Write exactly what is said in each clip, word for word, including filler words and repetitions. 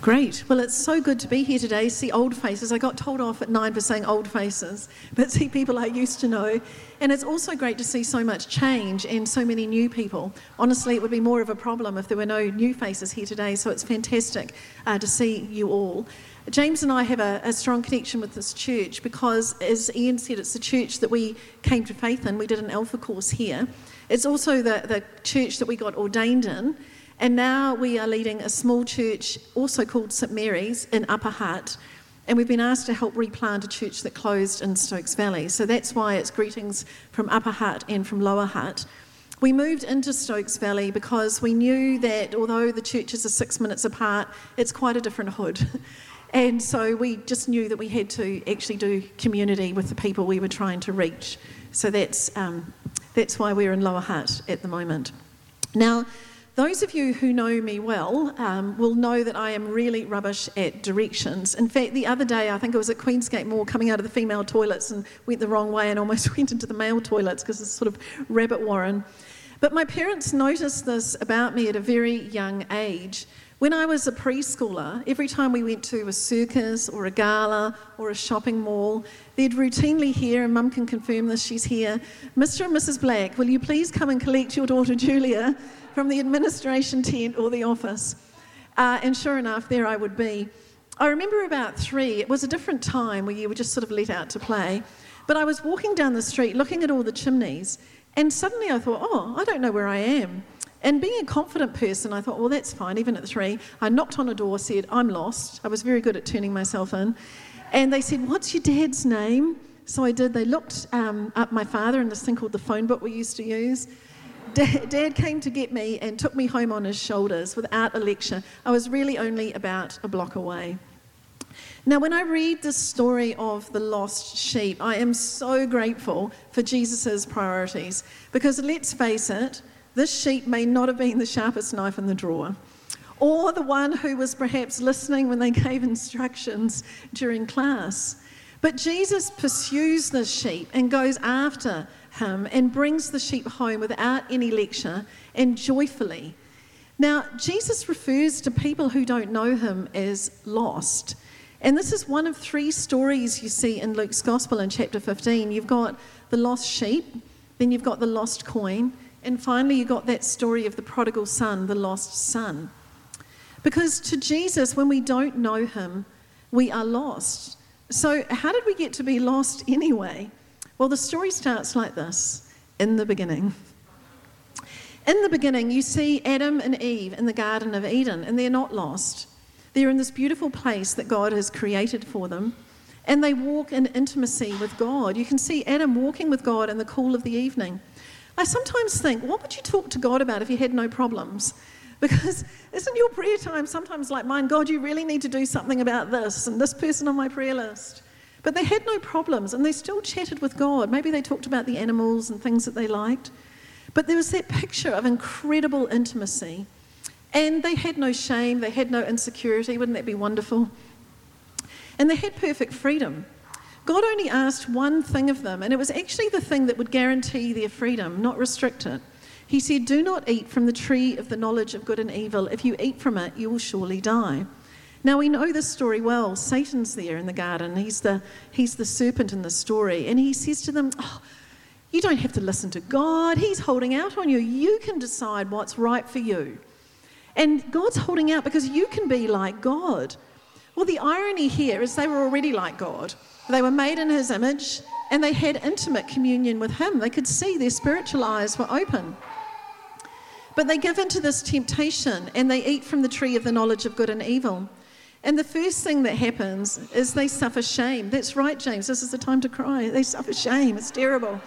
Great. Well, it's so good to be here today, see old faces. I got told off at nine for saying old faces, but see people I used to know. And it's also great to see so much change and so many new people. Honestly, it would be more of a problem if there were no new faces here today, so it's fantastic uh, to see you all. James and I have a, a strong connection with this church because, as Ian said, it's the church that we came to faith in. We did an Alpha course here. It's also the, the church that we got ordained in. And now we are leading a small church, also called Saint Mary's, in Upper Hutt. And we've been asked to help replant a church that closed in Stokes Valley. So that's why it's greetings from Upper Hutt and from Lower Hutt. We moved into Stokes Valley because we knew that although the churches are six minutes apart, it's quite a different hood. And so we just knew that we had to actually do community with the people we were trying to reach. So that's, um, that's why we're in Lower Hutt at the moment. Now, those of you who know me well um, will know that I am really rubbish at directions. In fact, the other day, I think I was at Queensgate Mall coming out of the female toilets and went the wrong way and almost went into the male toilets because it's sort of rabbit warren. But my parents noticed this about me at a very young age. When I was a preschooler, every time we went to a circus or a gala or a shopping mall, they'd routinely hear, and Mum can confirm this, she's here, Mister and Missus Black, will you please come and collect your daughter Julia from the administration tent or the office? Uh, and sure enough, there I would be. I remember about three, it was a different time where you were just sort of let out to play, but I was walking down the street looking at all the chimneys, and suddenly I thought, oh, I don't know where I am. And being a confident person, I thought, well, that's fine, even at three. I knocked on a door, said, I'm lost. I was very good at turning myself in. And they said, what's your dad's name? So I did. They looked um, up my father in this thing called the phone book we used to use. Dad, Dad came to get me and took me home on his shoulders without a lecture. I was really only about a block away. Now, when I read the story of the lost sheep, I am so grateful for Jesus' priorities. Because let's face it, this sheep may not have been the sharpest knife in the drawer, or the one who was perhaps listening when they gave instructions during class. But Jesus pursues this sheep and goes after him and brings the sheep home without any lecture and joyfully. Now, Jesus refers to people who don't know him as lost. And this is one of three stories you see in Luke's Gospel in chapter fifteen. You've got the lost sheep, then you've got the lost coin, and finally, you got that story of the prodigal son, the lost son. Because to Jesus, when we don't know him, we are lost. So how did we get to be lost anyway? Well, the story starts like this, in the beginning. In the beginning, you see Adam and Eve in the Garden of Eden, and they're not lost. They're in this beautiful place that God has created for them, and they walk in intimacy with God. You can see Adam walking with God in the cool of the evening. I sometimes think, what would you talk to God about if you had no problems? Because isn't your prayer time sometimes like mine? God, you really need to do something about this and this person on my prayer list. But they had no problems and they still chatted with God. Maybe they talked about the animals and things that they liked. But there was that picture of incredible intimacy. And they had no shame, they had no insecurity. Wouldn't that be wonderful? And they had perfect freedom. God only asked one thing of them, and it was actually the thing that would guarantee their freedom, not restrict it. He said, do not eat from the tree of the knowledge of good and evil. If you eat from it, you will surely die. Now, we know this story well. Satan's there in the garden. He's the, he's the serpent in the story. And he says to them, oh, you don't have to listen to God. He's holding out on you. You can decide what's right for you. And God's holding out because you can be like God. Well, the irony here is they were already like God. They were made in his image and they had intimate communion with him. They could see, their spiritual eyes were open. But they give into this temptation and they eat from the tree of the knowledge of good and evil. And the first thing that happens is they suffer shame. That's right, James, this is the time to cry. They suffer shame, it's terrible.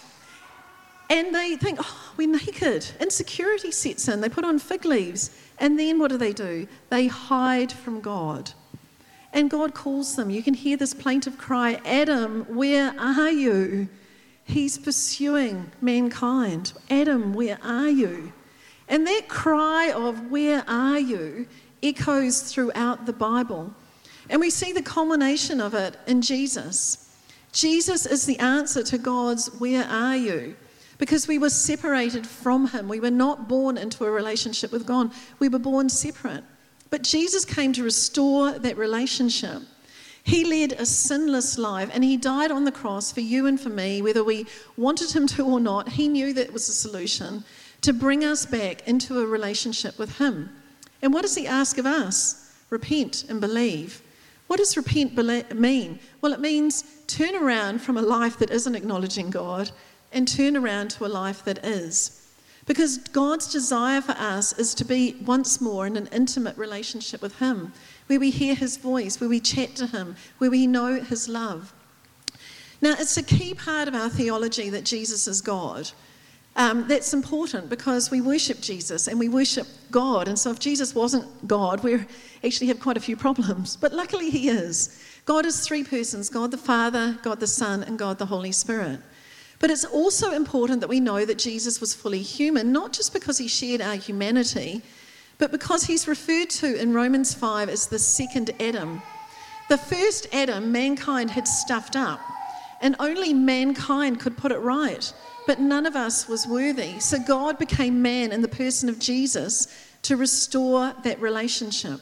And they think, oh, we're naked. Insecurity sets in. They put on fig leaves. And then what do they do? They hide from God. And God calls them. You can hear this plaintive cry, Adam, where are you? He's pursuing mankind. Adam, where are you? And that cry of where are you echoes throughout the Bible. And we see the culmination of it in Jesus. Jesus is the answer to God's where are you? Because we were separated from him. We were not born into a relationship with God. We were born separate. But Jesus came to restore that relationship. He led a sinless life and he died on the cross for you and for me, whether we wanted him to or not. He knew that was the solution, to bring us back into a relationship with him. And what does he ask of us? Repent and believe. What does repent mean? Well, it means turn around from a life that isn't acknowledging God and turn around to a life that is. Because God's desire for us is to be once more in an intimate relationship with him, where we hear his voice, where we chat to him, where we know his love. Now, it's a key part of our theology that Jesus is God. Um, that's important because we worship Jesus and we worship God. And so if Jesus wasn't God, we actually have quite a few problems. But luckily he is. God is three persons, God the Father, God the Son, and God the Holy Spirit. But it's also important that we know that Jesus was fully human, not just because he shared our humanity, but because he's referred to in Romans five as the second Adam. The first Adam, mankind had stuffed up, and only mankind could put it right. But none of us was worthy. So God became man in the person of Jesus to restore that relationship.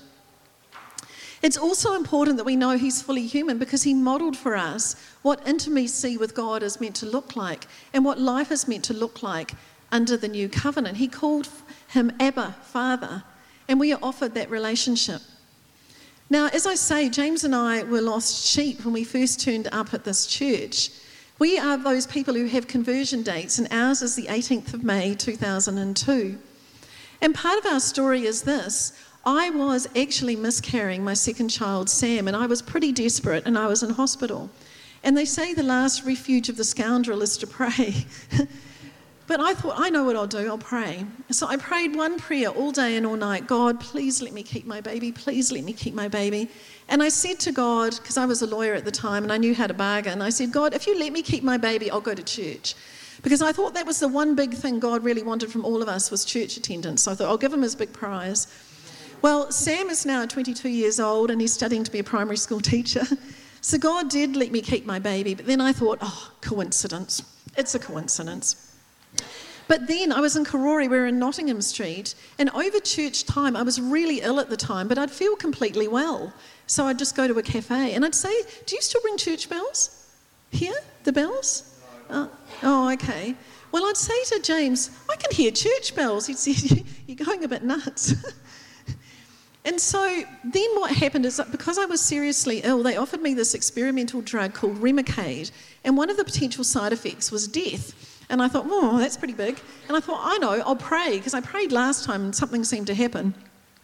It's also important that we know he's fully human because he modelled for us what intimacy with God is meant to look like and what life is meant to look like under the new covenant. He called him Abba, Father, and we are offered that relationship. Now, as I say, James and I were lost sheep when we first turned up at this church. We are those people who have conversion dates, and ours is the eighteenth of May two thousand two. And part of our story is this. I was actually miscarrying my second child, Sam, and I was pretty desperate and I was in hospital. And they say the last refuge of the scoundrel is to pray. But I thought, I know what I'll do, I'll pray. So I prayed one prayer all day and all night. God, please let me keep my baby, please let me keep my baby. And I said to God, because I was a lawyer at the time and I knew how to bargain, I said, God, if you let me keep my baby, I'll go to church. Because I thought that was the one big thing God really wanted from all of us was church attendance. So I thought, I'll give him his big prize. Well, Sam is now twenty-two years old and he's studying to be a primary school teacher. So God did let me keep my baby, but then I thought, oh, coincidence. It's a coincidence. But then I was in Karori, we were in Nottingham Street, and over church time, I was really ill at the time, but I'd feel completely well. So I'd just go to a cafe and I'd say, do you still ring church bells? Here? The bells? Oh, oh okay. Well, I'd say to James, I can hear church bells. He'd say, you're going a bit nuts. And so then what happened is that because I was seriously ill, they offered me this experimental drug called Remicade, and one of the potential side effects was death. And I thought, oh, that's pretty big. And I thought, I know, I'll pray, because I prayed last time and something seemed to happen.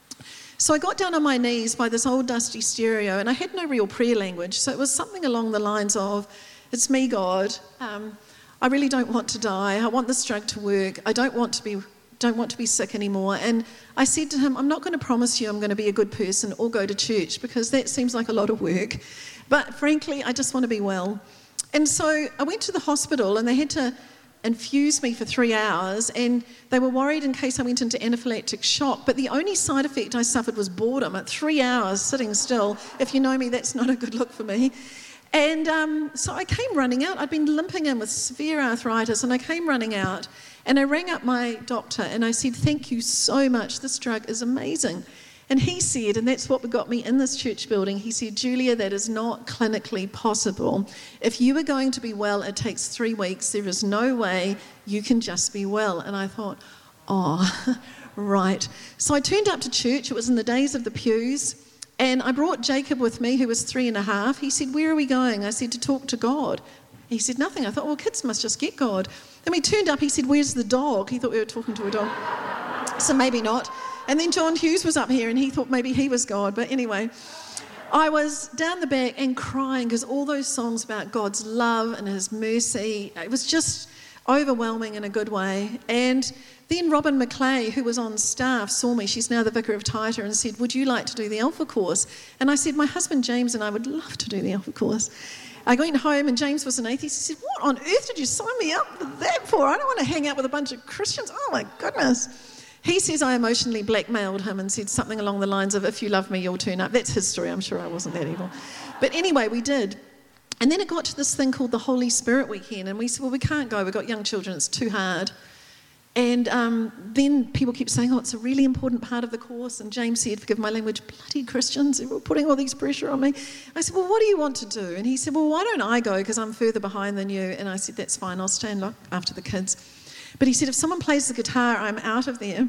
So I got down on my knees by this old dusty stereo, and I had no real prayer language, so it was something along the lines of, it's me, God, um, I really don't want to die, I want this drug to work, I don't want to be don't want to be sick anymore. And I said to him, I'm not going to promise you I'm going to be a good person or go to church because that seems like a lot of work. But frankly, I just want to be well. And so I went to the hospital and they had to infuse me for three hours and they were worried in case I went into anaphylactic shock. But the only side effect I suffered was boredom at three hours sitting still. If you know me, that's not a good look for me. And um, so I came running out. I'd been limping in with severe arthritis and I came running out and I rang up my doctor and I said, thank you so much, this drug is amazing. And he said, and that's what got me in this church building, he said, Julia, that is not clinically possible. If you are going to be well, it takes three weeks. There is no way you can just be well. And I thought, oh, right. So I turned up to church. It was in the days of the pews. And I brought Jacob with me, who was three and a half. He said, where are we going? I said, to talk to God. He said, nothing. I thought, well, kids must just get God. Then we turned up, he said, where's the dog? He thought we were talking to a dog. So maybe not. And then John Hughes was up here and he thought maybe he was God. But anyway, I was down the back and crying because all those songs about God's love and his mercy, it was just overwhelming in a good way. And then Robin McClay, who was on staff, saw me. She's now the vicar of Taita and said, would you like to do the Alpha course? And I said, my husband James and I would love to do the Alpha course. I went home and James was an atheist. He said, what on earth did you sign me up for that for? I don't want to hang out with a bunch of Christians. Oh my goodness. He says I emotionally blackmailed him and said something along the lines of, if you love me, you'll turn up. That's his story. I'm sure I wasn't that evil. But anyway, we did. And then it got to this thing called the Holy Spirit weekend. And we said, well, we can't go. We've got young children. It's too hard. And um, then people kept saying, oh, it's a really important part of the course. And James said, forgive my language, bloody Christians, who were putting all these pressure on me. I said, well, what do you want to do? And he said, well, why don't I go, because I'm further behind than you. And I said, that's fine, I'll stay and look after the kids. But he said, if someone plays the guitar, I'm out of there.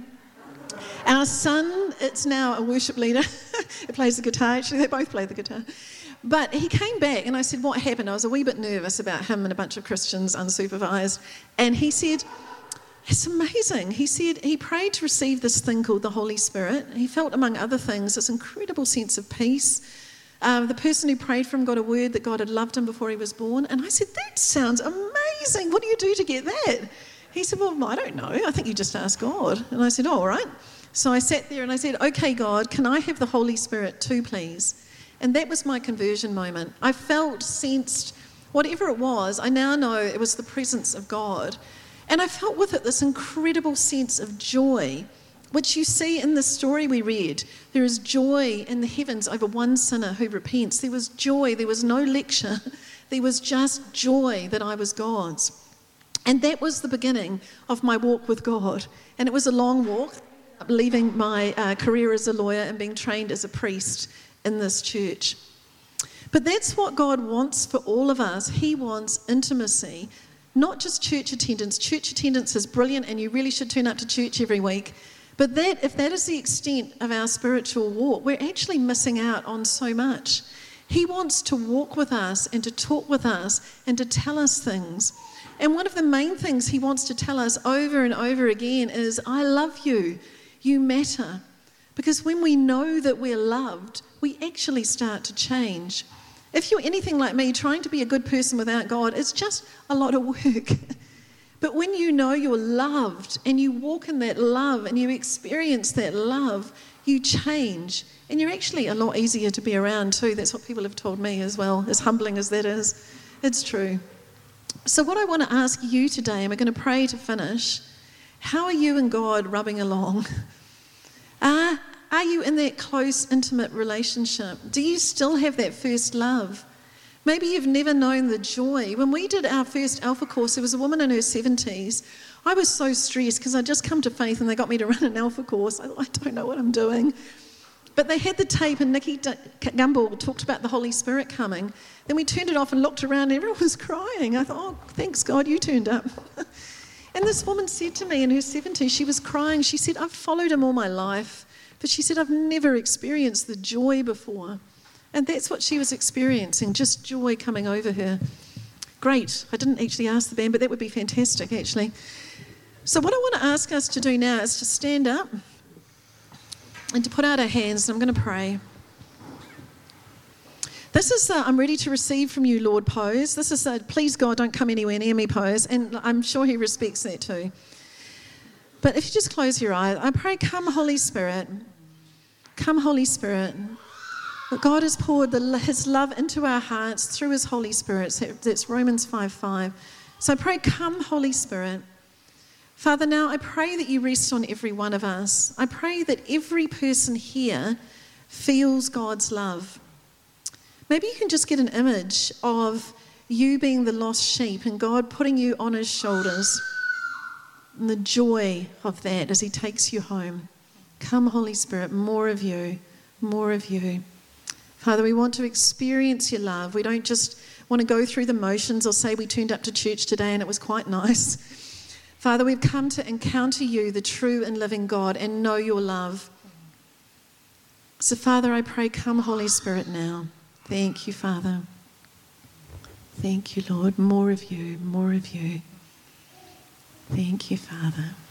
Our son, it's now a worship leader. He plays the guitar, actually, they both play the guitar. But he came back and I said, what happened? I was a wee bit nervous about him and a bunch of Christians unsupervised. And he said, it's amazing. He said he prayed to receive this thing called the Holy Spirit. He felt, among other things, this incredible sense of peace. Uh, the person who prayed for him got a word that God had loved him before he was born. And I said, that sounds amazing. What do you do to get that? He said, well, I don't know. I think you just ask God. And I said, oh, all right. So I sat there and I said, okay, God, can I have the Holy Spirit too, please? And that was my conversion moment. I felt, sensed, whatever it was, I now know it was the presence of God. And I felt with it this incredible sense of joy, which you see in the story we read. There is joy in the heavens over one sinner who repents. There was joy. There was no lecture. There was just joy that I was God's. And that was the beginning of my walk with God. And it was a long walk, leaving my uh, career as a lawyer and being trained as a priest in this church. But that's what God wants for all of us. He wants intimacy. Not just church attendance. Church attendance is brilliant and you really should turn up to church every week. But that, if that is the extent of our spiritual walk, we're actually missing out on so much. He wants to walk with us and to talk with us and to tell us things. And one of the main things he wants to tell us over and over again is, I love you. You matter. Because when we know that we're loved, we actually start to change. If you're anything like me, trying to be a good person without God, it's just a lot of work. But when you know you're loved and you walk in that love and you experience that love, you change. And you're actually a lot easier to be around too. That's what people have told me as well, as humbling as that is. It's true. So what I want to ask you today, and we're going to pray to finish, how are you and God rubbing along? Uh, Are you in that close, intimate relationship? Do you still have that first love? Maybe you've never known the joy. When we did our first Alpha course, there was a woman in her seventies. I was so stressed because I'd just come to faith and they got me to run an Alpha course. I, I don't know what I'm doing. But they had the tape and Nikki D- Gumbel talked about the Holy Spirit coming. Then we turned it off and looked around and everyone was crying. I thought, oh, thanks God, you turned up. And this woman said to me in her seventies, she was crying. She said, I've followed him all my life. But she said, I've never experienced the joy before. And that's what she was experiencing, just joy coming over her. Great. I didn't actually ask the band, but that would be fantastic, actually. So what I want to ask us to do now is to stand up and to put out our hands, and I'm going to pray. This is a I'm ready to receive from you, Lord, pose. This is a please, God, don't come anywhere near me pose, and I'm sure he respects that too. But if you just close your eyes, I pray, come Holy Spirit, come Holy Spirit. That God has poured the, his love into our hearts through his Holy Spirit. So that's Romans five five. So I pray, come Holy Spirit. Father, now I pray that you rest on every one of us. I pray that every person here feels God's love. Maybe you can just get an image of you being the lost sheep and God putting you on his shoulders. And the joy of that as he takes you home. Come, Holy Spirit, more of you, more of you. Father, we want to experience your love. We don't just want to go through the motions or say we turned up to church today and it was quite nice. Father, we've come to encounter you, the true and living God, and know your love. So, Father, I pray, come, Holy Spirit, now. Thank you, Father. Thank you, Lord. More of you, more of you. Thank you, Father.